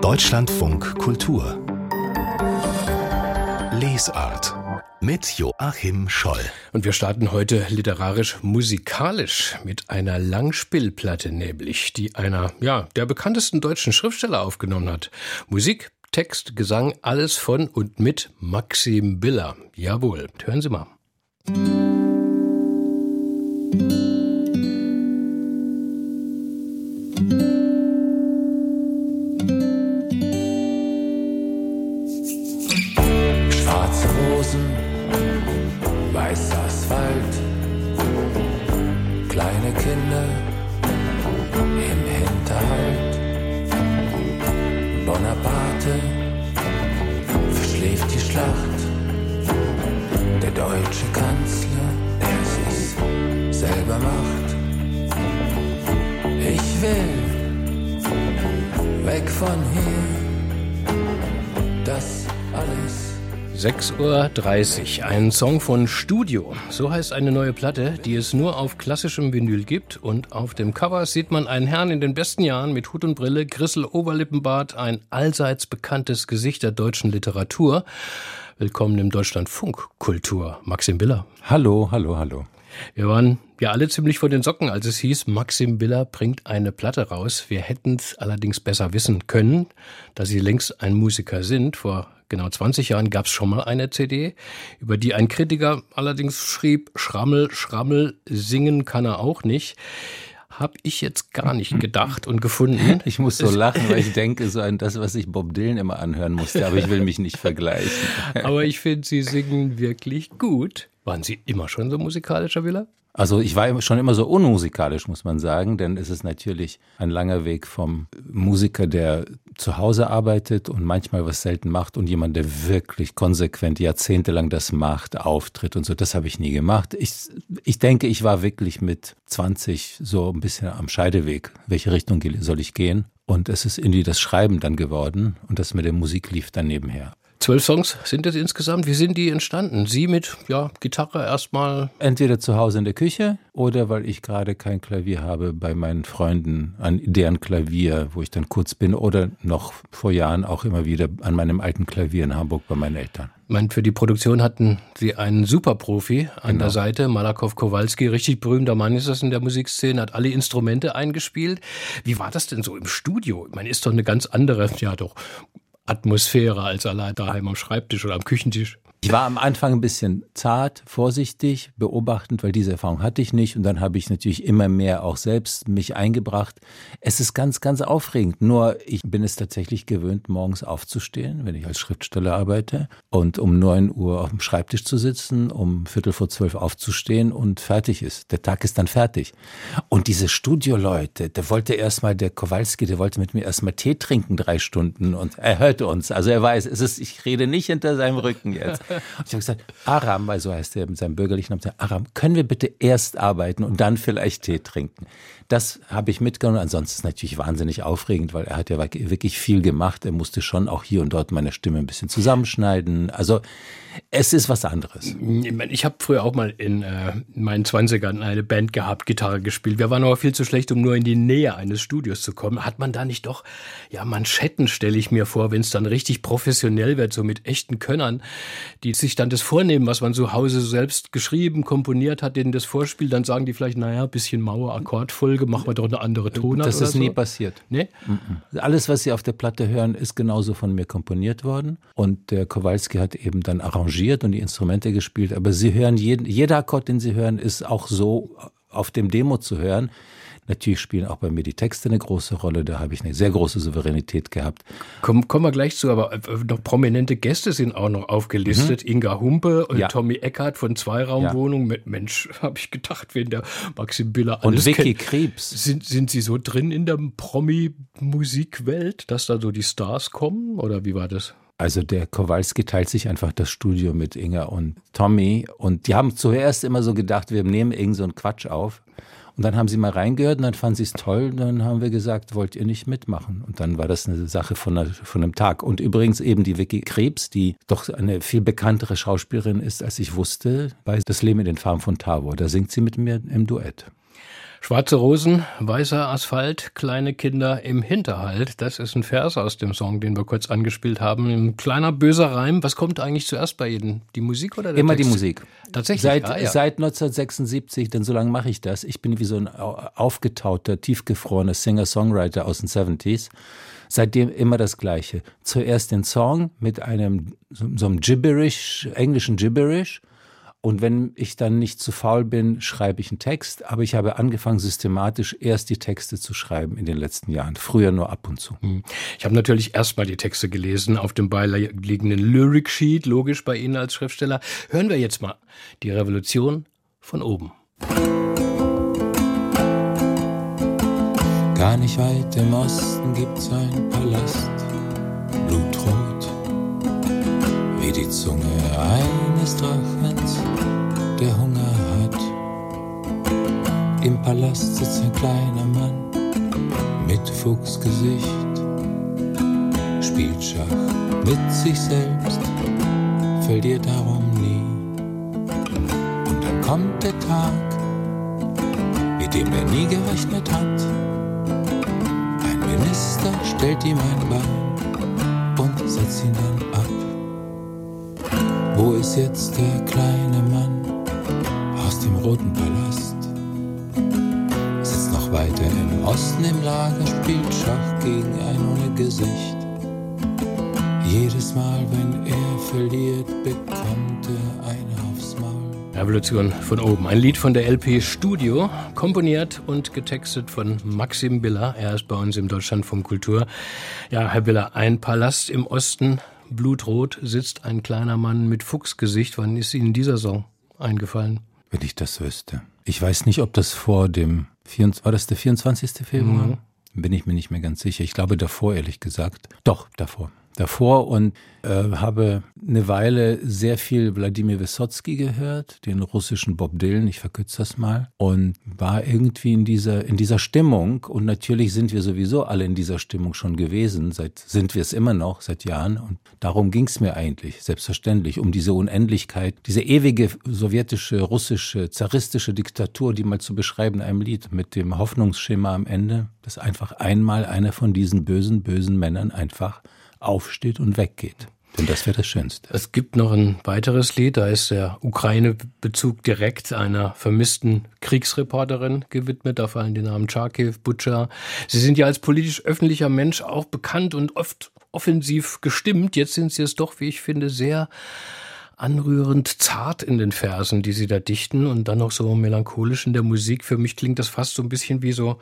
Deutschlandfunk Kultur Lesart mit Joachim Scholl. Und wir starten heute literarisch-musikalisch mit einer Langspielplatte, nämlich die einer der bekanntesten deutschen Schriftsteller aufgenommen hat. Musik, Text, Gesang, alles von und mit Maxim Biller. Jawohl, hören Sie mal. Schwarze Rosen, weißer Asphalt, kleine Kinder im Hinterhalt. Bonaparte verschläft die Schlacht. Der deutsche Kanzler, der sich's selber macht. Ich will weg von hier, das alles. 6:30 Uhr, ein Song von Studio. So heißt eine neue Platte, die es nur auf klassischem Vinyl gibt. Und auf dem Cover sieht man einen Herrn in den besten Jahren mit Hut und Brille, Grissel, Oberlippenbart, ein allseits bekanntes Gesicht der deutschen Literatur. Willkommen im Deutschlandfunk Kultur, Maxim Biller. Hallo, hallo, hallo. Wir waren ja alle ziemlich vor den Socken, als es hieß, Maxim Biller bringt eine Platte raus. Wir hätten es allerdings besser wissen können, dass Sie längst ein Musiker sind. Vor genau 20 Jahren gab es schon mal eine CD, über die ein Kritiker allerdings schrieb, Schrammel, Schrammel, singen kann er auch nicht. Habe ich jetzt gar nicht gedacht und gefunden. Ich muss so lachen, weil ich denke so an das, was ich Bob Dylan immer anhören musste, aber ich will mich nicht vergleichen. Aber ich finde, Sie singen wirklich gut. Waren Sie immer schon so musikalischer Biller? Also ich war schon immer so unmusikalisch, muss man sagen, denn es ist natürlich ein langer Weg vom Musiker, der zu Hause arbeitet und manchmal was selten macht und jemand, der wirklich konsequent jahrzehntelang das macht, auftritt und so. Das habe ich nie gemacht. Ich denke, ich war wirklich mit 20 so ein bisschen am Scheideweg. Welche Richtung soll ich gehen? Und es ist irgendwie das Schreiben dann geworden und das mit der Musik lief dann nebenher. 12 Songs sind es insgesamt. Wie sind die entstanden? Sie mit Gitarre erstmal? Entweder zu Hause in der Küche oder weil ich gerade kein Klavier habe bei meinen Freunden, an deren Klavier, wo ich dann kurz bin, oder noch vor Jahren auch immer wieder an meinem alten Klavier in Hamburg bei meinen Eltern. Ich meine, für die Produktion hatten Sie einen Superprofi an der Seite, Malakow Kowalski, richtig berühmter Mann ist das in der Musikszene, hat alle Instrumente eingespielt. Wie war das denn so im Studio? Ich meine, ist doch eine ganz andere, Atmosphäre als allein daheim am Schreibtisch oder am Küchentisch. Ich war am Anfang ein bisschen zart, vorsichtig, beobachtend, weil diese Erfahrung hatte ich nicht. Und dann habe ich natürlich immer mehr auch selbst mich eingebracht. Es ist ganz, ganz aufregend. Nur ich bin es tatsächlich gewöhnt, morgens aufzustehen, wenn ich als Schriftsteller arbeite. Und um 9 Uhr auf dem Schreibtisch zu sitzen, um 11:45 aufzustehen und fertig ist. Der Tag ist dann fertig. Und diese Studioleute, der Kowalski, der wollte mit mir erstmal Tee trinken, 3 Stunden. Und er hörte uns. Also er weiß, ich rede nicht hinter seinem Rücken jetzt. Und ich habe gesagt, Aram, weil so heißt er mit seinem bürgerlichen Namen, Aram, können wir bitte erst arbeiten und dann vielleicht Tee trinken? Das habe ich mitgenommen. Ansonsten ist es natürlich wahnsinnig aufregend, weil er hat ja wirklich viel gemacht. Er musste schon auch hier und dort meine Stimme ein bisschen zusammenschneiden. Also es ist was anderes. Ich habe früher auch mal in meinen 20ern eine Band gehabt, Gitarre gespielt. Wir waren aber viel zu schlecht, um nur in die Nähe eines Studios zu kommen. Hat man da nicht doch, Manschetten stelle ich mir vor, wenn es dann richtig professionell wird, so mit echten Könnern, die sich dann das vornehmen, was man zu Hause selbst geschrieben, komponiert hat, denen das vorspielt, dann sagen die vielleicht, bisschen Mauer, Akkordfolge, machen wir doch eine andere Tonart. Das ist so. Nie passiert. Nee? Alles, was Sie auf der Platte hören, ist genauso von mir komponiert worden. Und der Kowalski hat eben dann arrangiert und die Instrumente gespielt. Aber Sie hören, jeder Akkord, den Sie hören, ist auch so auf dem Demo zu hören. Natürlich spielen auch bei mir die Texte eine große Rolle, da habe ich eine sehr große Souveränität gehabt. Kommen wir gleich zu, aber noch prominente Gäste sind auch noch aufgelistet. Inga Humpe und Tommy Eckhardt von Zweiraumwohnung. Ja. Mensch, habe ich gedacht, wenn der Maxim Biller alles und Vicky kennt. Krebs. Sind Sie so drin in der Promi-Musikwelt, dass da so die Stars kommen, oder wie war das? Also der Kowalski teilt sich einfach das Studio mit Inga und Tommy und die haben zuerst immer so gedacht, wir nehmen irgend so einen Quatsch auf. Und dann haben sie mal reingehört und dann fanden sie es toll. Und dann haben wir gesagt, wollt ihr nicht mitmachen? Und dann war das eine Sache von einem Tag. Und übrigens eben die Vicky Krebs, die doch eine viel bekanntere Schauspielerin ist, als ich wusste, bei Das Leben in den Farben von Tavor. Da singt sie mit mir im Duett. Schwarze Rosen, weißer Asphalt, kleine Kinder im Hinterhalt. Das ist ein Vers aus dem Song, den wir kurz angespielt haben. Ein kleiner böser Reim. Was kommt eigentlich zuerst bei Ihnen? Die Musik oder der Immer Text? Die Musik. Tatsächlich? Seit 1976, denn so lange mache ich das. Ich bin wie so ein aufgetauter, tiefgefrorener Singer-Songwriter aus den 70s. Seitdem immer das Gleiche. Zuerst den Song mit so einem Gibberish, englischen Gibberish. Und wenn ich dann nicht zu faul bin, schreibe ich einen Text. Aber ich habe angefangen, systematisch erst die Texte zu schreiben in den letzten Jahren. Früher nur ab und zu. Ich habe natürlich erstmal die Texte gelesen auf dem beiliegenden Lyric Sheet, logisch bei Ihnen als Schriftsteller. Hören wir jetzt mal die Revolution von oben. Gar nicht weit im Osten gibt's einen Palast, blutrot, wie die Zunge eines Drachens, der Hunger hat. Im Palast sitzt ein kleiner Mann mit Fuchsgesicht, spielt Schach mit sich selbst, verliert darum nie. Und dann kommt der Tag, mit dem er nie gerechnet hat. Ein Minister stellt ihm ein Bein und setzt ihn dann ab. Wo ist jetzt der kleine Mann aus dem Roten Palast? Sitzt noch weiter im Osten im Lager, spielt Schach gegen einen ohne Gesicht. Jedes Mal, wenn er verliert, bekommt er eine aufs Maul. Revolution von oben. Ein Lied von der LP Studio, komponiert und getextet von Maxim Biller. Er ist bei uns im Deutschlandfunk Kultur. Ja, Herr Biller, ein Palast im Osten, blutrot, sitzt ein kleiner Mann mit Fuchsgesicht. Wann ist Ihnen dieser Song eingefallen? Wenn ich das wüsste. Ich weiß nicht, ob das war das der 24. Februar? Bin ich mir nicht mehr ganz sicher. Ich glaube davor, ehrlich gesagt. Doch, davor und habe eine Weile sehr viel Wladimir Wysotsky gehört, den russischen Bob Dylan, ich verkürze das mal, und war irgendwie in dieser Stimmung. Und natürlich sind wir sowieso alle in dieser Stimmung schon gewesen, sind wir es immer noch seit Jahren. Und darum ging es mir eigentlich, selbstverständlich, um diese Unendlichkeit, diese ewige sowjetische, russische, zaristische Diktatur, die mal zu beschreiben in einem Lied, mit dem Hoffnungsschema am Ende, dass einfach einmal einer von diesen bösen, bösen Männern einfach aufsteht und weggeht. Denn das wäre das Schönste. Es gibt noch ein weiteres Lied, da ist der Ukraine-Bezug direkt einer vermissten Kriegsreporterin gewidmet. Da fallen die Namen Charkiw, Butscha. Sie sind ja als politisch öffentlicher Mensch auch bekannt und oft offensiv gestimmt. Jetzt sind Sie es doch, wie ich finde, sehr anrührend zart in den Versen, die Sie da dichten, und dann noch so melancholisch in der Musik. Für mich klingt das fast so ein bisschen wie so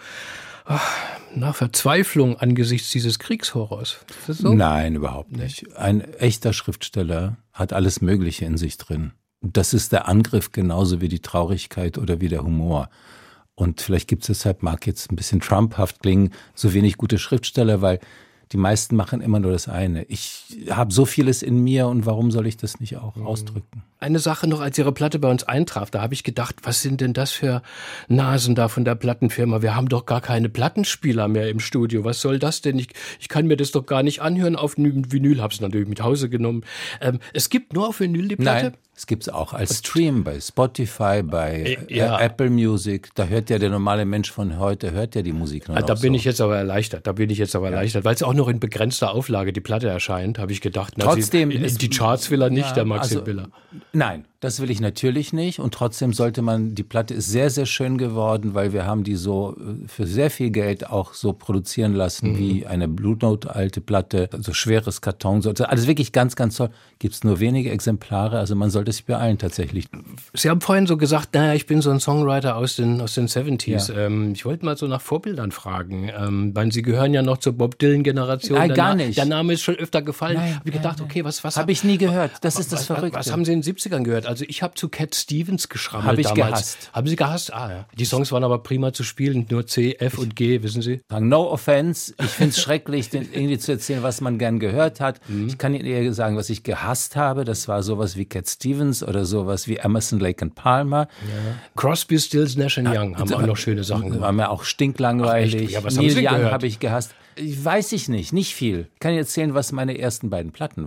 Verzweiflung angesichts dieses Kriegshorrors. Ist das so? Nein, überhaupt nicht. Ein echter Schriftsteller hat alles Mögliche in sich drin. Das ist der Angriff genauso wie die Traurigkeit oder wie der Humor. Und vielleicht gibt es deshalb, mag jetzt ein bisschen trumphaft klingen, so wenig gute Schriftsteller, weil die meisten machen immer nur das eine. Ich habe so vieles in mir, und warum soll ich das nicht auch ausdrücken? Eine Sache noch, als Ihre Platte bei uns eintraf, da habe ich gedacht, was sind denn das für Nasen da von der Plattenfirma? Wir haben doch gar keine Plattenspieler mehr im Studio. Was soll das denn? Ich kann mir das doch gar nicht anhören auf Vinyl. Habe es natürlich mit Hause genommen. Es gibt nur auf Vinyl die Platte? Nein, es gibt es auch als Stream bei Spotify, bei Apple Music. Da hört ja der normale Mensch von heute, hört ja die Musik noch. Da bin ich jetzt aber erleichtert. Weil es auch noch in begrenzter Auflage die Platte erscheint, habe ich gedacht. Trotzdem die Charts will er nicht, der Maxim Biller. Nein, das will ich natürlich nicht, und trotzdem sollte die Platte ist sehr, sehr schön geworden, weil wir haben die so für sehr viel Geld auch so produzieren lassen, wie eine Blue Note alte Platte, also schweres Karton, also wirklich ganz, ganz toll. Gibt es nur wenige Exemplare, also man sollte sich beeilen tatsächlich. Sie haben vorhin so gesagt, ich bin so ein Songwriter aus den 70s. Ja. Ich wollte mal so nach Vorbildern fragen, weil Sie gehören ja noch zur Bob Dylan-Generation. Nein, gar nicht. Der Name ist schon öfter gefallen. Habe ich gedacht, okay, was habe ich nie gehört. Das ist das Verrückte. Was haben Sie in den 70ern gehört? Also ich habe zu Cat Stevens geschrammelt damals. Habe ich gehasst. Haben Sie gehasst? Ja. Die Songs waren aber prima zu spielen, nur C, F und G, wissen Sie? No offense, ich finde es schrecklich, irgendwie zu erzählen, was man gern gehört hat. Ich kann Ihnen eher sagen, was ich gehasst habe. Das war sowas wie Cat Stevens oder sowas wie Emerson, Lake and Palmer. Ja. Crosby, Stills, Nash & Young haben auch noch schöne Sachen gemacht. War mir auch stinklangweilig. Ja, was Neil haben Sie Young gehört? habe ich gehasst. Weiß ich nicht viel. Ich kann Ihnen erzählen, was meine ersten beiden Platten waren.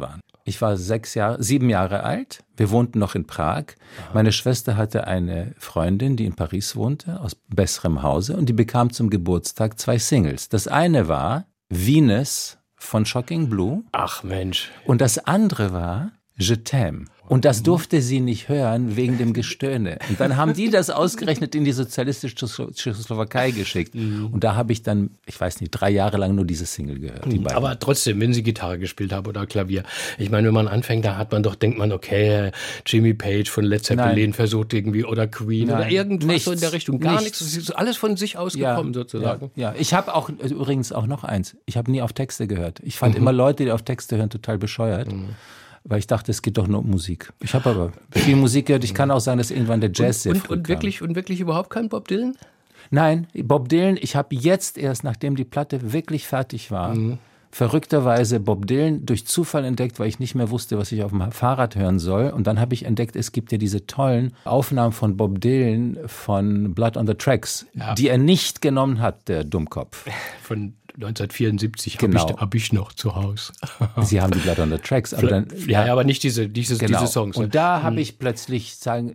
Ich war 7 Jahre alt. Wir wohnten noch in Prag. Meine Schwester hatte eine Freundin, die in Paris wohnte, aus besserem Hause. Und die bekam zum Geburtstag 2 Singles. Das eine war Venus von Shocking Blue. Ach Mensch. Und das andere war Je t'aime. Und das durfte sie nicht hören wegen dem Gestöhne. Und dann haben die das ausgerechnet in die sozialistische Tschechoslowakei geschickt. Und da habe ich dann, ich weiß nicht, 3 Jahre lang nur diese Single gehört. Die beiden. Aber trotzdem, wenn Sie Gitarre gespielt haben oder Klavier. Ich meine, wenn man anfängt, da denkt man, okay, Jimmy Page von Led Zeppelin versucht irgendwie oder Queen oder irgendwas so in der Richtung. Gar nichts. Das ist alles von sich ausgekommen sozusagen. Ja. Ich habe auch übrigens auch noch eins. Ich habe nie auf Texte gehört. Ich fand immer Leute, die auf Texte hören, total bescheuert. Weil ich dachte, es geht doch nur um Musik. Ich habe aber viel Musik gehört. Ich kann auch sagen, dass irgendwann der Jazz sehr früh kam. Und wirklich überhaupt kein Bob Dylan? Nein, Bob Dylan, ich habe jetzt erst, nachdem die Platte wirklich fertig war, verrückterweise Bob Dylan durch Zufall entdeckt, weil ich nicht mehr wusste, was ich auf dem Fahrrad hören soll. Und dann habe ich entdeckt, es gibt ja diese tollen Aufnahmen von Bob Dylan von Blood on the Tracks, die er nicht genommen hat, der Dummkopf. Von 1974 Genau. hab ich noch zu Hause. Sie haben die Blood on the Tracks. Aber dann, aber nicht diese Songs. Und da habe ich plötzlich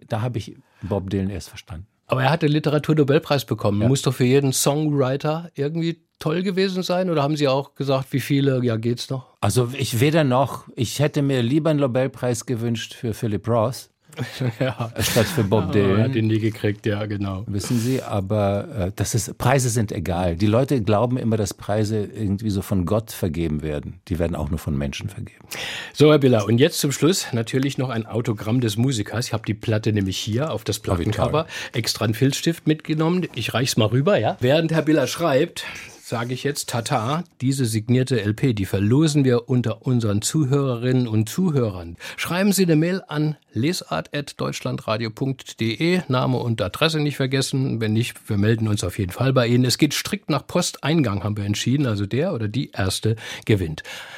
Bob Dylan erst verstanden. Aber er hat den Literaturnobelpreis bekommen. Muss doch für jeden Songwriter irgendwie toll gewesen sein? Oder haben Sie auch gesagt, wie viele? Ja, geht's noch? Also weder noch. Ich hätte mir lieber einen Nobelpreis gewünscht für Philip Roth. Statt für Bob Dylan. Er hat ihn nie gekriegt, ja, genau. Wissen Sie, aber Preise sind egal. Die Leute glauben immer, dass Preise irgendwie so von Gott vergeben werden. Die werden auch nur von Menschen vergeben. So, Herr Biller, und jetzt zum Schluss natürlich noch ein Autogramm des Musikers. Ich habe die Platte nämlich hier auf das Plattencover extra einen Filzstift mitgenommen. Ich reich's mal rüber, ja. Während Herr Biller schreibt, sage ich jetzt, Tata, diese signierte LP, die verlosen wir unter unseren Zuhörerinnen und Zuhörern. Schreiben Sie eine Mail an lesart@deutschlandradio.de, Name und Adresse nicht vergessen. Wenn nicht, wir melden uns auf jeden Fall bei Ihnen. Es geht strikt nach Posteingang, haben wir entschieden, also der oder die Erste gewinnt.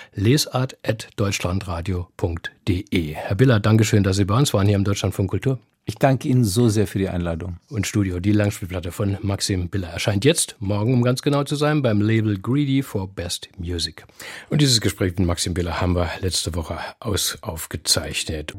lesart@deutschlandradio.de. Herr Biller, Dankeschön, dass Sie bei uns waren hier im Deutschlandfunk Kultur. Ich danke Ihnen so sehr für die Einladung. Und Studio, die Langspielplatte von Maxim Biller erscheint jetzt, morgen um ganz genau zu sein, beim Label Greedy for Best Music. Und dieses Gespräch mit Maxim Biller haben wir letzte Woche aufgezeichnet.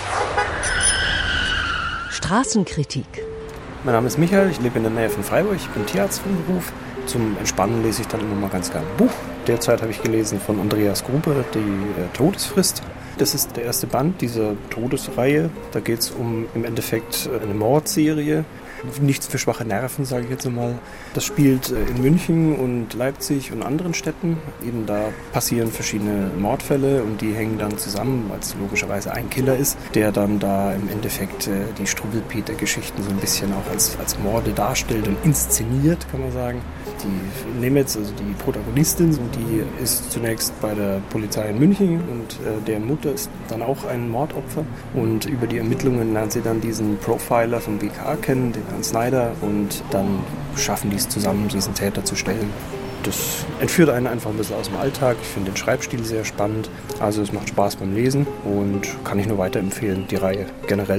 Straßenkritik. Mein Name ist Michael, ich lebe in der Nähe von Freiburg, ich bin Tierarzt von Beruf. Zum Entspannen lese ich dann immer mal ganz gerne ein Buch. Derzeit habe ich gelesen von Andreas Gruber, die Todesfrist. Das ist der erste Band dieser Todesreihe. Da geht es um im Endeffekt eine Mordserie. Nichts für schwache Nerven, sage ich jetzt mal. Das spielt in München und Leipzig und anderen Städten. Eben da passieren verschiedene Mordfälle und die hängen dann zusammen, weil es logischerweise ein Killer ist, der dann da im Endeffekt die Struwwelpeter-Geschichten so ein bisschen auch als Morde darstellt und inszeniert, kann man sagen. Die nehmen jetzt also die Protagonistin und die ist zunächst bei der Polizei in München und deren Mutter ist dann auch ein Mordopfer und über die Ermittlungen lernt sie dann diesen Profiler vom BKA kennen, den Herrn Snyder, und dann schaffen die es zusammen, diesen Täter zu stellen. Das entführt einen einfach ein bisschen aus dem Alltag. Ich finde den Schreibstil sehr spannend, also es macht Spaß beim Lesen und kann ich nur weiterempfehlen, die Reihe generell.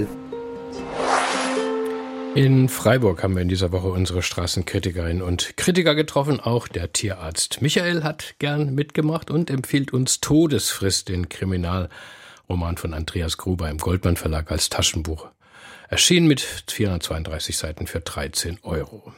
In Freiburg haben wir in dieser Woche unsere Straßenkritikerinnen und Kritiker getroffen. Auch der Tierarzt Michael hat gern mitgemacht und empfiehlt uns Todesfrist, den Kriminalroman von Andreas Gruber im Goldmann Verlag als Taschenbuch. Erschienen mit 432 Seiten für 13 €.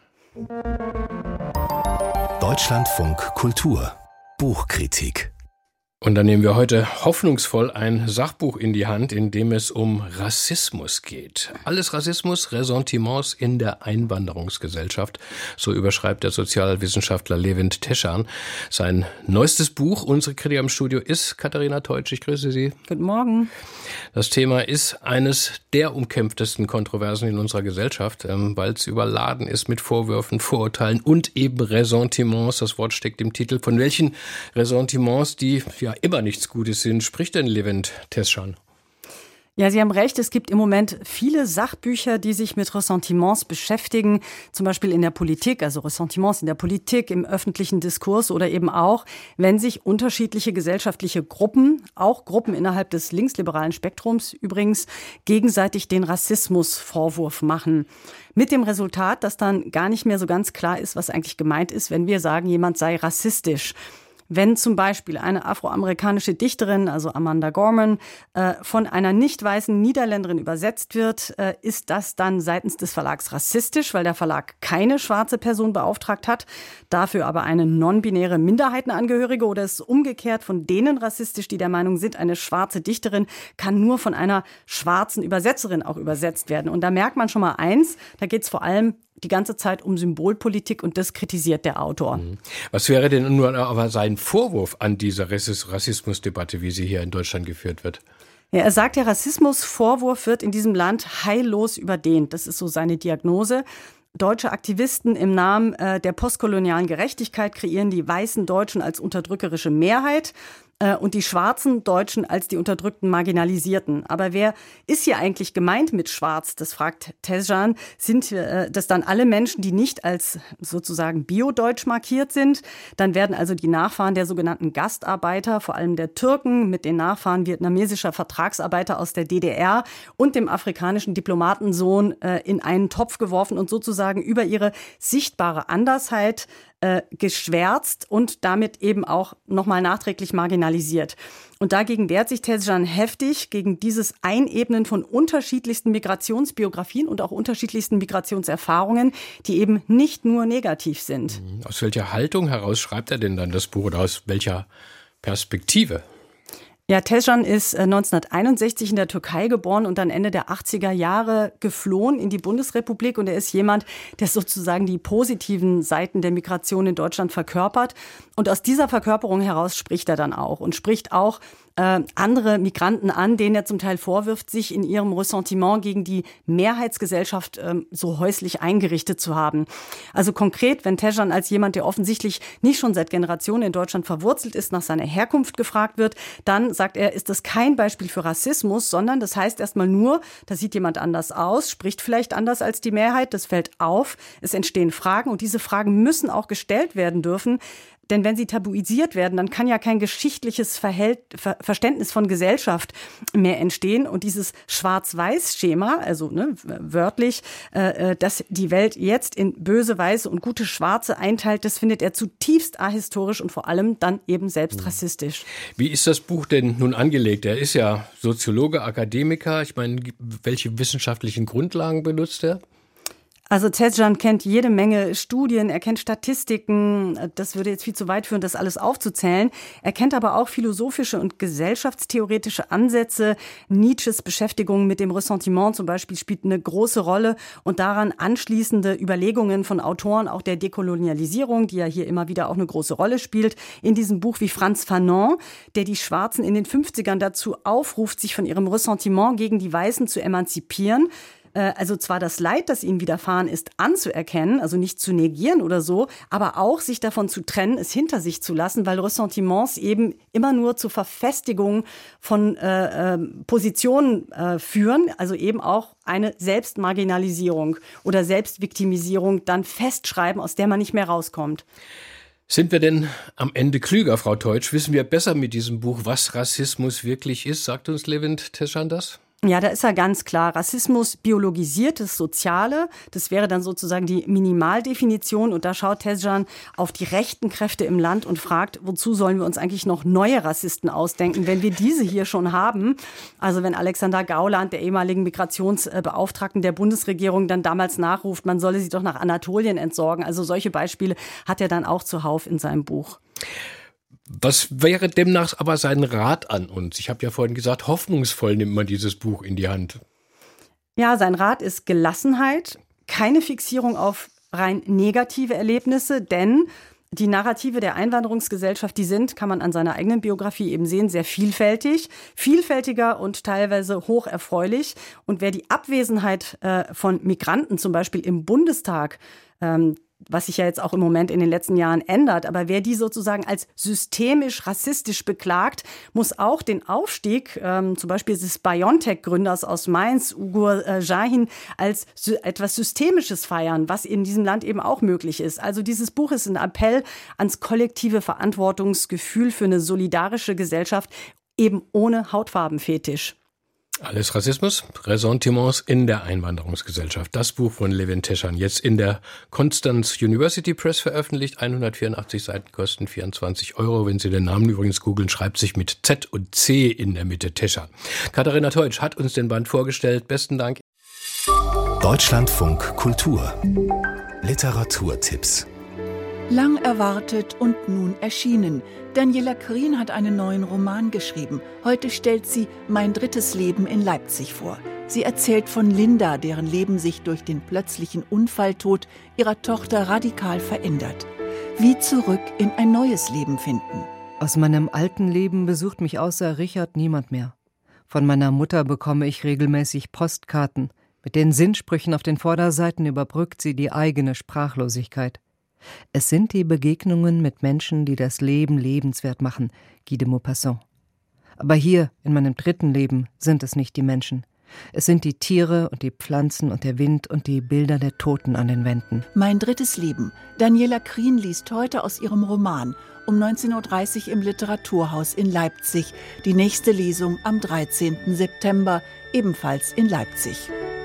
Deutschlandfunk Kultur. Buchkritik. Und dann nehmen wir heute hoffnungsvoll ein Sachbuch in die Hand, in dem es um Rassismus geht. Alles Rassismus, Ressentiments in der Einwanderungsgesellschaft. So überschreibt der Sozialwissenschaftler Levent Teschan sein neuestes Buch. Unsere Kritiker im Studio ist Katharina Teutsch. Ich grüße Sie. Guten Morgen. Das Thema ist eines der umkämpftesten Kontroversen in unserer Gesellschaft, weil es überladen ist mit Vorwürfen, Vorurteilen und eben Ressentiments. Das Wort steckt im Titel. Von welchen Ressentiments, die ja immer nichts Gutes sind, spricht denn Levent Teschan? Ja, Sie haben recht. Es gibt im Moment viele Sachbücher, die sich mit Ressentiments beschäftigen. Zum Beispiel in der Politik, also Ressentiments in der Politik, im öffentlichen Diskurs oder eben auch, wenn sich unterschiedliche gesellschaftliche Gruppen, auch Gruppen innerhalb des linksliberalen Spektrums übrigens, gegenseitig den Rassismusvorwurf machen. Mit dem Resultat, dass dann gar nicht mehr so ganz klar ist, was eigentlich gemeint ist, wenn wir sagen, jemand sei rassistisch. Wenn zum Beispiel eine afroamerikanische Dichterin, also Amanda Gorman, von einer nicht weißen Niederländerin übersetzt wird, ist das dann seitens des Verlags rassistisch, weil der Verlag keine schwarze Person beauftragt hat, dafür aber eine non-binäre Minderheitenangehörige, oder ist es umgekehrt von denen rassistisch, die der Meinung sind, eine schwarze Dichterin kann nur von einer schwarzen Übersetzerin auch übersetzt werden. Und da merkt man schon mal eins, da geht es vor allem die ganze Zeit um Symbolpolitik und das kritisiert der Autor. Was wäre denn nun aber sein Vorwurf an dieser Rassismusdebatte, wie sie hier in Deutschland geführt wird? Ja, er sagt, der Rassismusvorwurf wird in diesem Land heillos überdehnt. Das ist so seine Diagnose. Deutsche Aktivisten im Namen der postkolonialen Gerechtigkeit kreieren die weißen Deutschen als unterdrückerische Mehrheit und die schwarzen Deutschen als die unterdrückten Marginalisierten. Aber wer ist hier eigentlich gemeint mit Schwarz? Das fragt Tezcan. Sind das dann alle Menschen, die nicht als sozusagen biodeutsch markiert sind? Dann werden also die Nachfahren der sogenannten Gastarbeiter, vor allem der Türken, mit den Nachfahren vietnamesischer Vertragsarbeiter aus der DDR und dem afrikanischen Diplomatensohn in einen Topf geworfen und sozusagen über ihre sichtbare Andersheit geschwärzt und damit eben auch nochmal nachträglich marginalisiert. Und dagegen wehrt sich Tezcan heftig, gegen dieses Einebnen von unterschiedlichsten Migrationsbiografien und auch unterschiedlichsten Migrationserfahrungen, die eben nicht nur negativ sind. Aus welcher Haltung heraus schreibt er denn dann das Buch oder aus welcher Perspektive? Ja, Tezcan ist 1961 in der Türkei geboren und dann Ende der 80er Jahre geflohen in die Bundesrepublik. Und er ist jemand, der sozusagen die positiven Seiten der Migration in Deutschland verkörpert. Und aus dieser Verkörperung heraus spricht er dann auch und spricht auch andere Migranten an, denen er zum Teil vorwirft, sich in ihrem Ressentiment gegen die Mehrheitsgesellschaft so häuslich eingerichtet zu haben. Also konkret, wenn Tezcan als jemand, der offensichtlich nicht schon seit Generationen in Deutschland verwurzelt ist, nach seiner Herkunft gefragt wird, dann sagt er, ist das kein Beispiel für Rassismus, sondern das heißt erstmal nur, da sieht jemand anders aus, spricht vielleicht anders als die Mehrheit, das fällt auf, es entstehen Fragen und diese Fragen müssen auch gestellt werden dürfen. Denn wenn sie tabuisiert werden, dann kann ja kein geschichtliches Verständnis von Gesellschaft mehr entstehen. Und dieses Schwarz-Weiß-Schema, also wörtlich, dass die Welt jetzt in böse Weiße und gute Schwarze einteilt, das findet er zutiefst ahistorisch und vor allem dann eben selbst rassistisch. Wie ist das Buch denn nun angelegt? Er ist ja Soziologe, Akademiker. Ich meine, welche wissenschaftlichen Grundlagen benutzt er? Also Tezcan kennt jede Menge Studien, er kennt Statistiken, das würde jetzt viel zu weit führen, das alles aufzuzählen. Er kennt aber auch philosophische und gesellschaftstheoretische Ansätze. Nietzsches Beschäftigung mit dem Ressentiment zum Beispiel spielt eine große Rolle und daran anschließende Überlegungen von Autoren auch der Dekolonialisierung, die ja hier immer wieder auch eine große Rolle spielt, in diesem Buch wie Frantz Fanon, der die Schwarzen in den 50ern dazu aufruft, sich von ihrem Ressentiment gegen die Weißen zu emanzipieren. Also zwar das Leid, das ihnen widerfahren ist, anzuerkennen, also nicht zu negieren oder so, aber auch sich davon zu trennen, es hinter sich zu lassen, weil Ressentiments eben immer nur zur Verfestigung von Positionen führen, also eben auch eine Selbstmarginalisierung oder Selbstviktimisierung dann festschreiben, aus der man nicht mehr rauskommt. Sind wir denn am Ende klüger, Frau Teutsch? Wissen wir besser mit diesem Buch, was Rassismus wirklich ist? Sagt uns Levent Tezcan das? Ja, da ist er ganz klar. Rassismus biologisiert das Soziale. Das wäre dann sozusagen die Minimaldefinition. Und da schaut Tezcan auf die rechten Kräfte im Land und fragt, wozu sollen wir uns eigentlich noch neue Rassisten ausdenken, wenn wir diese hier schon haben? Also wenn Alexander Gauland, der ehemaligen Migrationsbeauftragten der Bundesregierung, dann damals nachruft, man solle sie doch nach Anatolien entsorgen. Also solche Beispiele hat er dann auch zuhauf in seinem Buch. Was wäre demnach aber sein Rat an uns? Ich habe ja vorhin gesagt, hoffnungsvoll nimmt man dieses Buch in die Hand. Ja, sein Rat ist Gelassenheit, keine Fixierung auf rein negative Erlebnisse, denn die Narrative der Einwanderungsgesellschaft, die sind, kann man an seiner eigenen Biografie eben sehen, sehr vielfältig, vielfältiger und teilweise hoch erfreulich. Und wer die Abwesenheit von Migranten zum Beispiel im Bundestag was sich ja jetzt auch im Moment in den letzten Jahren ändert. Aber wer die sozusagen als systemisch rassistisch beklagt, muss auch den Aufstieg zum Beispiel des BioNTech-Gründers aus Mainz, Ugur Şahin, als etwas Systemisches feiern, was in diesem Land eben auch möglich ist. Also dieses Buch ist ein Appell ans kollektive Verantwortungsgefühl für eine solidarische Gesellschaft, eben ohne Hautfarbenfetisch. Alles Rassismus, Ressentiments in der Einwanderungsgesellschaft. Das Buch von Levin Teschan, jetzt in der Constance University Press veröffentlicht. 184 Seiten, kosten 24 €. Wenn Sie den Namen übrigens googeln, schreibt sich mit Z und C in der Mitte Teschan. Katharina Teutsch hat uns den Band vorgestellt. Besten Dank. Deutschlandfunk Kultur. Literaturtipps. Lang erwartet und nun erschienen. Daniela Krien hat einen neuen Roman geschrieben. Heute stellt sie Mein drittes Leben in Leipzig vor. Sie erzählt von Linda, deren Leben sich durch den plötzlichen Unfalltod ihrer Tochter radikal verändert. Wie zurück in ein neues Leben finden. Aus meinem alten Leben besucht mich außer Richard niemand mehr. Von meiner Mutter bekomme ich regelmäßig Postkarten. Mit den Sinnsprüchen auf den Vorderseiten überbrückt sie die eigene Sprachlosigkeit. Es sind die Begegnungen mit Menschen, die das Leben lebenswert machen, Guy de Maupassant. Aber hier, in meinem dritten Leben, sind es nicht die Menschen. Es sind die Tiere und die Pflanzen und der Wind und die Bilder der Toten an den Wänden. Mein drittes Leben. Daniela Krien liest heute aus ihrem Roman um 19.30 Uhr im Literaturhaus in Leipzig. Die nächste Lesung am 13. September, ebenfalls in Leipzig.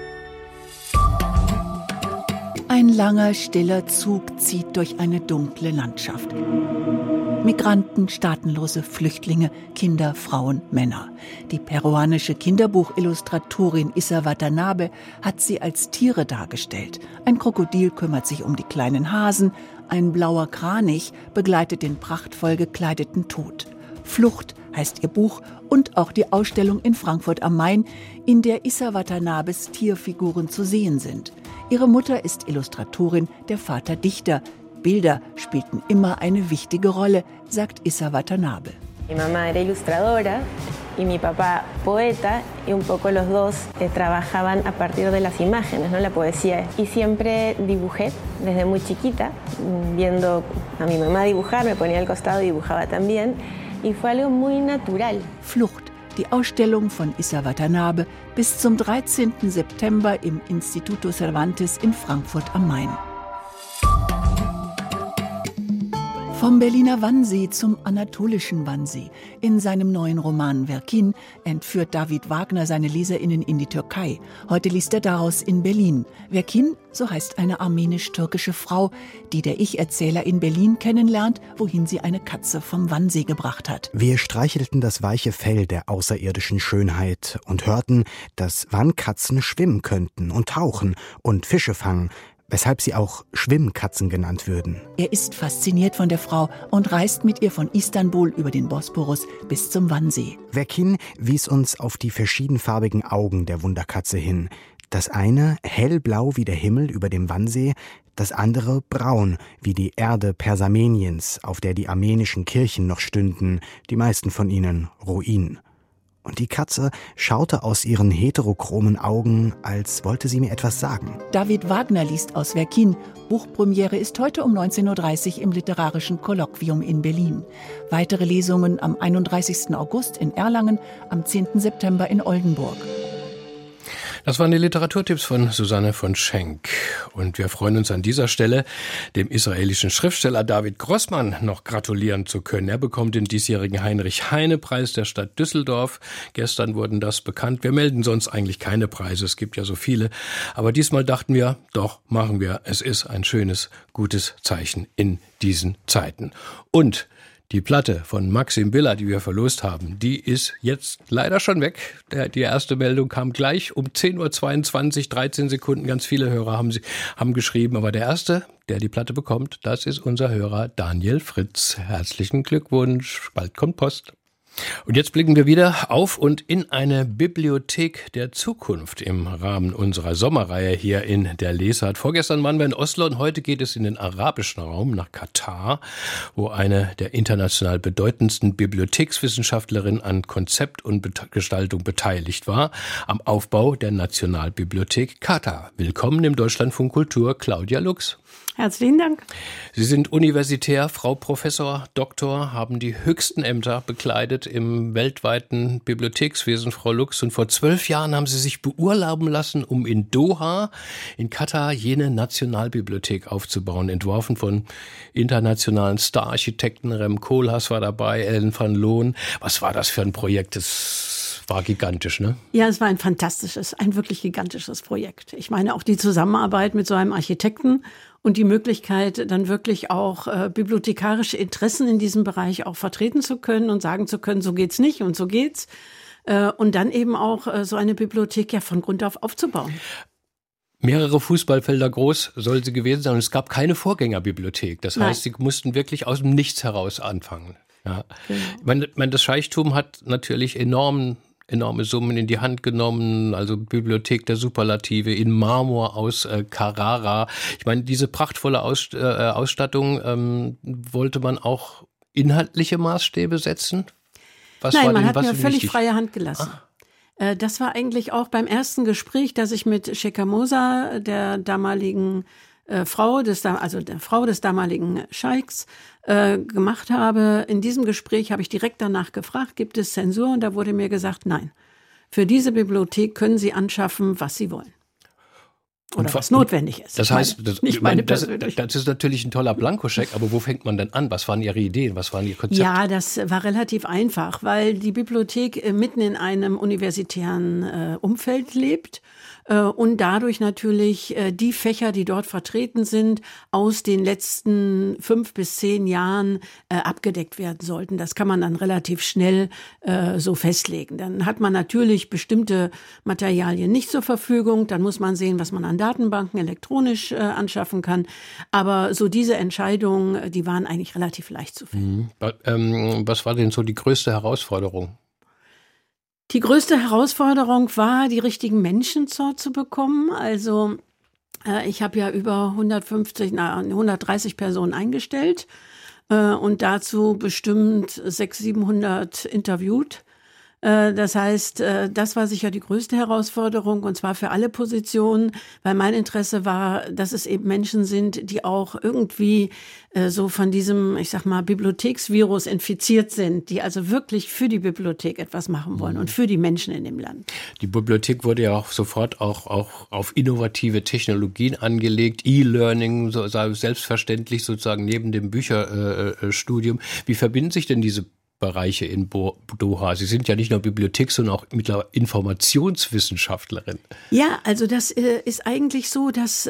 Ein langer, stiller Zug zieht durch eine dunkle Landschaft. Migranten, staatenlose Flüchtlinge, Kinder, Frauen, Männer. Die peruanische Kinderbuchillustratorin Issa Watanabe hat sie als Tiere dargestellt. Ein Krokodil kümmert sich um die kleinen Hasen, ein blauer Kranich begleitet den prachtvoll gekleideten Tod. Flucht heißt ihr Buch und auch die Ausstellung in Frankfurt am Main, in der Issa Watanabes Tierfiguren zu sehen sind. Ihre Mutter ist Illustratorin, der Vater Dichter. Bilder spielten immer eine wichtige Rolle, sagt Issa Watanabe. Mi mamá era ilustradora y mi papá poeta y un poco los dos trabajaban a partir de las imágenes, ¿no? La poesía. Y siempre dibujé desde muy chiquita, viendo a mi mamá dibujar, me ponía al costado y dibujaba también. Y fue algo muy natural. Flucht, die Ausstellung von Issa Watanabe bis zum 13. September im Instituto Cervantes in Frankfurt am Main. Vom Berliner Wannsee zum anatolischen Wannsee. In seinem neuen Roman Verkin entführt David Wagner seine LeserInnen in die Türkei. Heute liest er daraus in Berlin. Verkin, so heißt eine armenisch-türkische Frau, die der Ich-Erzähler in Berlin kennenlernt, wohin sie eine Katze vom Wannsee gebracht hat. Wir streichelten das weiche Fell der außerirdischen Schönheit und hörten, dass Wannkatzen schwimmen könnten und tauchen und Fische fangen, weshalb sie auch Schwimmkatzen genannt würden. Er ist fasziniert von der Frau und reist mit ihr von Istanbul über den Bosporus bis zum Wannsee. Verkin wies uns auf die verschiedenfarbigen Augen der Wunderkatze hin. Das eine hellblau wie der Himmel über dem Wannsee, das andere braun wie die Erde Persameniens, auf der die armenischen Kirchen noch stünden, die meisten von ihnen Ruinen. Und die Katze schaute aus ihren heterochromen Augen, als wollte sie mir etwas sagen. David Wagner liest aus Verkin. Buchpremiere ist heute um 19.30 Uhr im Literarischen Kolloquium in Berlin. Weitere Lesungen am 31. August in Erlangen, am 10. September in Oldenburg. Das waren die Literaturtipps von Susanne von Schenk. Und wir freuen uns an dieser Stelle, dem israelischen Schriftsteller David Grossman noch gratulieren zu können. Er bekommt den diesjährigen Heinrich-Heine-Preis der Stadt Düsseldorf. Gestern wurden das bekannt. Wir melden sonst eigentlich keine Preise, es gibt ja so viele. Aber diesmal dachten wir, doch, machen wir. Es ist ein schönes, gutes Zeichen in diesen Zeiten. Und die Platte von Maxim Biller, die wir verlost haben, die ist jetzt leider schon weg. Die erste Meldung kam gleich um 10.22 Uhr, 13 Sekunden. Ganz viele Hörer haben geschrieben. Aber der Erste, der die Platte bekommt, das ist unser Hörer Daniel Fritz. Herzlichen Glückwunsch. Bald kommt Post. Und jetzt blicken wir wieder auf und in eine Bibliothek der Zukunft im Rahmen unserer Sommerreihe hier in der Lesart. Vorgestern waren wir in Oslo und heute geht es in den arabischen Raum nach Katar, wo eine der international bedeutendsten Bibliothekswissenschaftlerinnen an Konzept und Gestaltung beteiligt war, am Aufbau der Nationalbibliothek Katar. Willkommen im Deutschlandfunk Kultur, Claudia Lux. Herzlichen Dank. Sie sind universitär, Frau Professor, Doktor, haben die höchsten Ämter bekleidet im weltweiten Bibliothekswesen, Frau Lux. Und vor 12 Jahren haben Sie sich beurlauben lassen, um in Doha, in Katar, jene Nationalbibliothek aufzubauen. Entworfen von internationalen Star-Architekten. Rem Koolhaas war dabei, Ellen van Loon. Was war das für ein Projekt? Das War gigantisch, ne? Ja, es war ein wirklich gigantisches Projekt. Ich meine auch die Zusammenarbeit mit so einem Architekten und die Möglichkeit, dann wirklich auch bibliothekarische Interessen in diesem Bereich auch vertreten zu können und sagen zu können, so geht's nicht und so geht's. Und dann eben auch so eine Bibliothek ja von Grund auf aufzubauen. Mehrere Fußballfelder groß soll sie gewesen sein und es gab keine Vorgängerbibliothek. Das heißt, sie mussten wirklich aus dem Nichts heraus anfangen. Ja. Genau. Ich meine, das Scheichtum hat natürlich enorme Summen in die Hand genommen, also Bibliothek der Superlative in Marmor aus Carrara. Ich meine, diese prachtvolle Ausstattung, wollte man auch inhaltliche Maßstäbe setzen? Nein, man hat mir völlig freie Hand gelassen. Das war eigentlich auch beim ersten Gespräch, das ich mit Shekamosa, der damaligen Frau des damaligen Scheiks, gemacht habe. In diesem Gespräch habe ich direkt danach gefragt, gibt es Zensur? Und da wurde mir gesagt, nein. Für diese Bibliothek können Sie anschaffen, was Sie wollen. Oder was notwendig ist. Das heißt, das ist natürlich ein toller Blankoscheck, aber wo fängt man denn an? Was waren Ihre Ideen? Was waren Ihre Konzepte? Ja, das war relativ einfach, weil die Bibliothek mitten in einem universitären Umfeld lebt und dadurch natürlich die Fächer, die dort vertreten sind, aus den letzten 5 bis 10 Jahren abgedeckt werden sollten. Das kann man dann relativ schnell so festlegen. Dann hat man natürlich bestimmte Materialien nicht zur Verfügung. Dann muss man sehen, was man an Datenbanken elektronisch anschaffen kann. Aber so diese Entscheidungen, die waren eigentlich relativ leicht zu fällen. Was war denn so die größte Herausforderung? Die größte Herausforderung war, die richtigen Menschen zu bekommen. Also ich habe ja über 130 Personen eingestellt und dazu bestimmt 600, 700 interviewt. Das heißt, das war sicher die größte Herausforderung und zwar für alle Positionen, weil mein Interesse war, dass es eben Menschen sind, die auch irgendwie so von diesem, ich sag mal, Bibliotheksvirus infiziert sind, die also wirklich für die Bibliothek etwas machen wollen und für die Menschen in dem Land. Die Bibliothek wurde ja auch sofort auch auf innovative Technologien angelegt, E-Learning, so selbstverständlich sozusagen neben dem Bücherstudium. Wie verbinden sich denn diese Bereiche in Doha? Sie sind ja nicht nur Bibliothek, sondern auch mittlerweile Informationswissenschaftlerin. Ja, also das ist eigentlich so, dass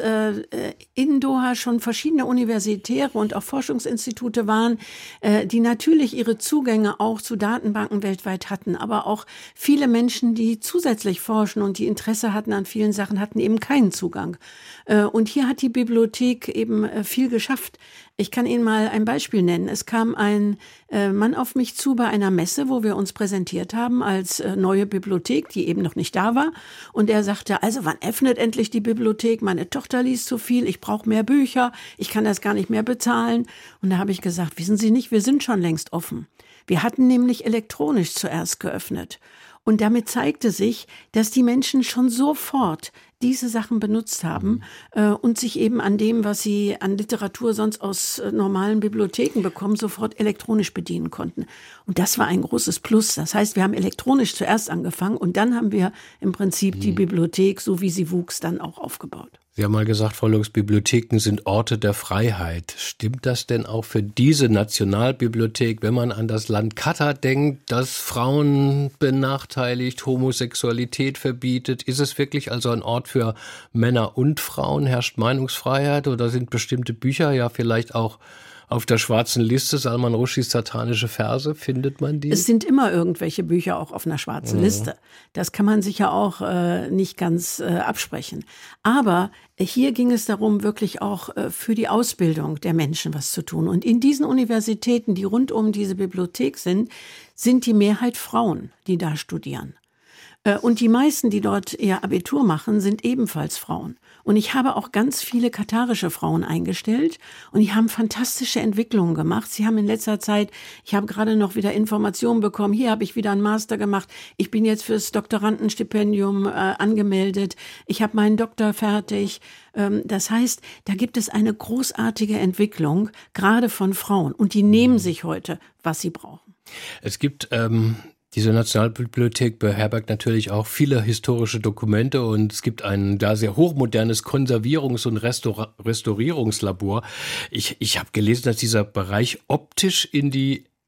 in Doha schon verschiedene Universitäre und auch Forschungsinstitute waren, die natürlich ihre Zugänge auch zu Datenbanken weltweit hatten, aber auch viele Menschen, die zusätzlich forschen und die Interesse hatten an vielen Sachen, hatten eben keinen Zugang. Und hier hat die Bibliothek eben viel geschafft. Ich kann Ihnen mal ein Beispiel nennen. Es kam ein Mann auf mich zu bei einer Messe, wo wir uns präsentiert haben als neue Bibliothek, die eben noch nicht da war. Und er sagte, also wann öffnet endlich die Bibliothek? Meine Tochter liest zu viel, ich brauche mehr Bücher, ich kann das gar nicht mehr bezahlen. Und da habe ich gesagt, wissen Sie nicht, wir sind schon längst offen. Wir hatten nämlich elektronisch zuerst geöffnet. Und damit zeigte sich, dass die Menschen schon sofort diese Sachen benutzt haben und sich eben an dem, was sie an Literatur sonst aus normalen Bibliotheken bekommen, sofort elektronisch bedienen konnten. Und das war ein großes Plus. Das heißt, wir haben elektronisch zuerst angefangen und dann haben wir im Prinzip die Bibliothek, so wie sie wuchs, dann auch aufgebaut. Sie haben mal gesagt, Frau Lux, Bibliotheken sind Orte der Freiheit. Stimmt das denn auch für diese Nationalbibliothek, wenn man an das Land Katar denkt, das Frauen benachteiligt, Homosexualität verbietet? Ist es wirklich also ein Ort für Männer und Frauen? Herrscht Meinungsfreiheit oder sind bestimmte Bücher ja vielleicht auch auf der schwarzen Liste? Salman Rushdies satanische Verse, findet man die? Es sind immer irgendwelche Bücher auch auf einer schwarzen Liste. Das kann man sicher auch nicht ganz absprechen. Aber hier ging es darum, wirklich auch für die Ausbildung der Menschen was zu tun. Und in diesen Universitäten, die rund um diese Bibliothek sind die Mehrheit Frauen, die da studieren. Und die meisten, die dort ihr Abitur machen, sind ebenfalls Frauen. Und ich habe auch ganz viele katarische Frauen eingestellt und die haben fantastische Entwicklungen gemacht. Sie haben in letzter Zeit, ich habe gerade noch wieder Informationen bekommen, hier habe ich wieder einen Master gemacht, ich bin jetzt fürs Doktorandenstipendium angemeldet, ich habe meinen Doktor fertig. Das heißt, da gibt es eine großartige Entwicklung, gerade von Frauen. Und die nehmen sich heute, was sie brauchen. Es gibt diese Nationalbibliothek beherbergt natürlich auch viele historische Dokumente und es gibt ein da sehr hochmodernes Konservierungs- und Restaurierungslabor. Ich habe gelesen, dass dieser Bereich optisch in die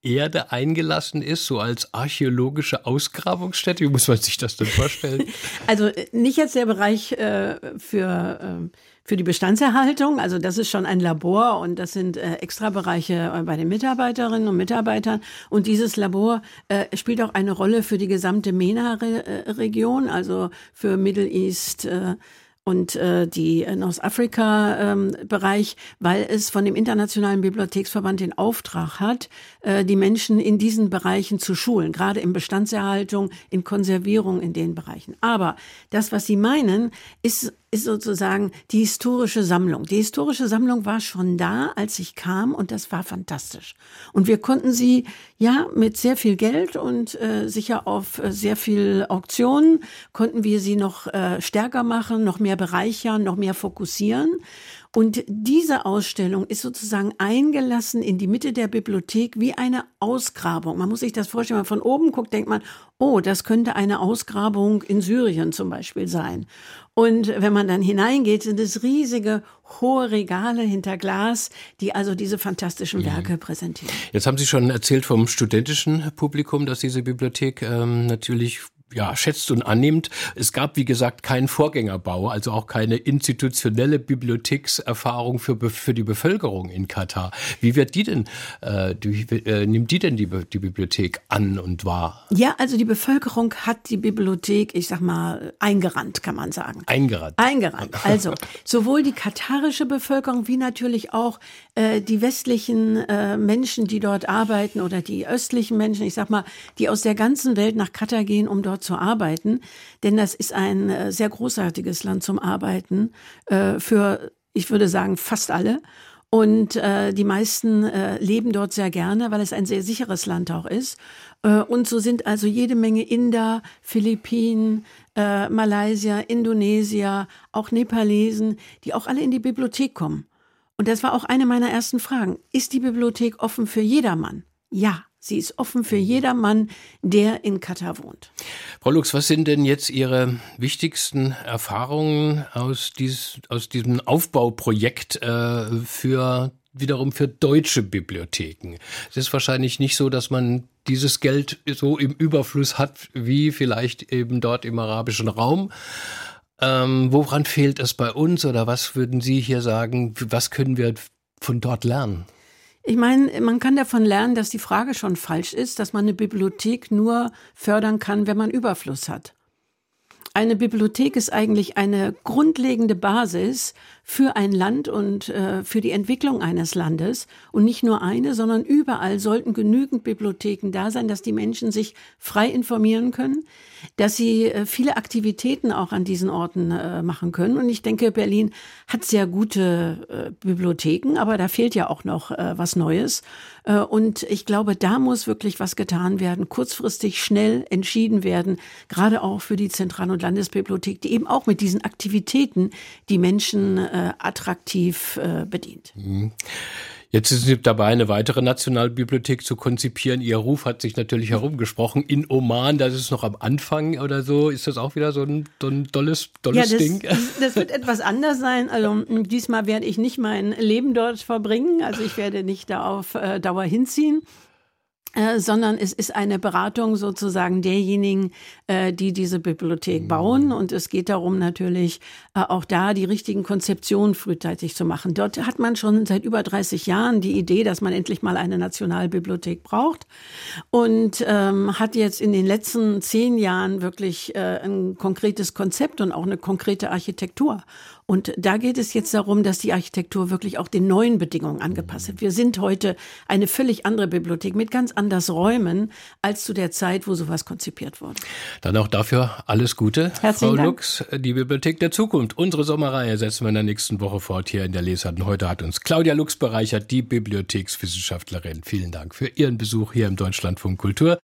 Erde eingelassen ist, so als archäologische Ausgrabungsstätte? Wie muss man sich das denn vorstellen? Also nicht jetzt der Bereich für die Bestandserhaltung. Also das ist schon ein Labor und das sind Extrabereiche bei den Mitarbeiterinnen und Mitarbeitern. Und dieses Labor spielt auch eine Rolle für die gesamte MENA-Region, also für Middle East und die Nordafrika-Bereich, weil es von dem Internationalen Bibliotheksverband den Auftrag hat, die Menschen in diesen Bereichen zu schulen, gerade in Bestandserhaltung, in Konservierung in den Bereichen. Aber das, was Sie meinen, ist sozusagen die historische Sammlung. Die historische Sammlung war schon da, als ich kam, und das war fantastisch. Und wir konnten sie ja mit sehr viel Geld und sicher auf sehr viel Auktionen konnten wir sie noch stärker machen, noch mehr bereichern, noch mehr fokussieren. Und diese Ausstellung ist sozusagen eingelassen in die Mitte der Bibliothek wie eine Ausgrabung. Man muss sich das vorstellen, wenn man von oben guckt, denkt man, oh, das könnte eine Ausgrabung in Syrien zum Beispiel sein. Und wenn man dann hineingeht, sind es riesige, hohe Regale hinter Glas, die also diese fantastischen Werke präsentieren. Jetzt haben Sie schon erzählt vom studentischen Publikum, dass diese Bibliothek natürlich schätzt und annimmt. Es gab, wie gesagt, keinen Vorgängerbau, also auch keine institutionelle Bibliothekserfahrung für die Bevölkerung in Katar. Wie wird die denn, nimmt die denn die Bibliothek an und wahr? Ja, also die Bevölkerung hat die Bibliothek, ich sag mal, eingerannt, kann man sagen. Eingerannt. Also sowohl die katarische Bevölkerung wie natürlich auch die westlichen Menschen, die dort arbeiten, oder die östlichen Menschen, ich sag mal, die aus der ganzen Welt nach Katar gehen, um dort zu arbeiten, denn das ist ein sehr großartiges Land zum Arbeiten für, ich würde sagen, fast alle. Und die meisten leben dort sehr gerne, weil es ein sehr sicheres Land auch ist. Und so sind also jede Menge Inder, Philippinen, Malaysier, Indonesier, auch Nepalesen, die auch alle in die Bibliothek kommen. Und das war auch eine meiner ersten Fragen. Ist die Bibliothek offen für jedermann? Ja. Sie ist offen für jedermann, der in Katar wohnt. Frau Lux, was sind denn jetzt Ihre wichtigsten Erfahrungen aus diesem Aufbauprojekt wiederum für deutsche Bibliotheken? Es ist wahrscheinlich nicht so, dass man dieses Geld so im Überfluss hat, wie vielleicht eben dort im arabischen Raum. Woran fehlt es bei uns, oder was würden Sie hier sagen, was können wir von dort lernen? Ich meine, man kann davon lernen, dass die Frage schon falsch ist, dass man eine Bibliothek nur fördern kann, wenn man Überfluss hat. Eine Bibliothek ist eigentlich eine grundlegende Basis für ein Land und für die Entwicklung eines Landes. Und nicht nur eine, sondern überall sollten genügend Bibliotheken da sein, dass die Menschen sich frei informieren können, dass sie viele Aktivitäten auch an diesen Orten machen können. Und ich denke, Berlin hat sehr gute Bibliotheken, aber da fehlt ja auch noch was Neues. Und ich glaube, da muss wirklich was getan werden, kurzfristig, schnell entschieden werden, gerade auch für die Zentral- und Landesbibliothek, die eben auch mit diesen Aktivitäten die Menschen attraktiv bedient. Jetzt sind Sie dabei, eine weitere Nationalbibliothek zu konzipieren. Ihr Ruf hat sich natürlich herumgesprochen. In Oman, das ist noch am Anfang oder so. Ist das auch wieder so ein dolles Ding? Das wird etwas anders sein. Also diesmal werde ich nicht mein Leben dort verbringen. Also ich werde nicht da auf Dauer hinziehen. Sondern es ist eine Beratung sozusagen derjenigen, die diese Bibliothek bauen. Und es geht darum natürlich auch da die richtigen Konzeptionen frühzeitig zu machen. Dort hat man schon seit über 30 Jahren die Idee, dass man endlich mal eine Nationalbibliothek braucht und hat jetzt in den letzten 10 Jahren wirklich ein konkretes Konzept und auch eine konkrete Architektur. Und da geht es jetzt darum, dass die Architektur wirklich auch den neuen Bedingungen angepasst wird. Wir sind heute eine völlig andere Bibliothek mit ganz anders Räumen als zu der Zeit, wo sowas konzipiert wurde. Dann auch dafür alles Gute, Herzlichen Frau Dank. Lux. Die Bibliothek der Zukunft. Unsere Sommerreihe setzen wir in der nächsten Woche fort hier in der Lesart. Heute hat uns Claudia Lux bereichert, die Bibliothekswissenschaftlerin. Vielen Dank für Ihren Besuch hier im Deutschlandfunk Kultur.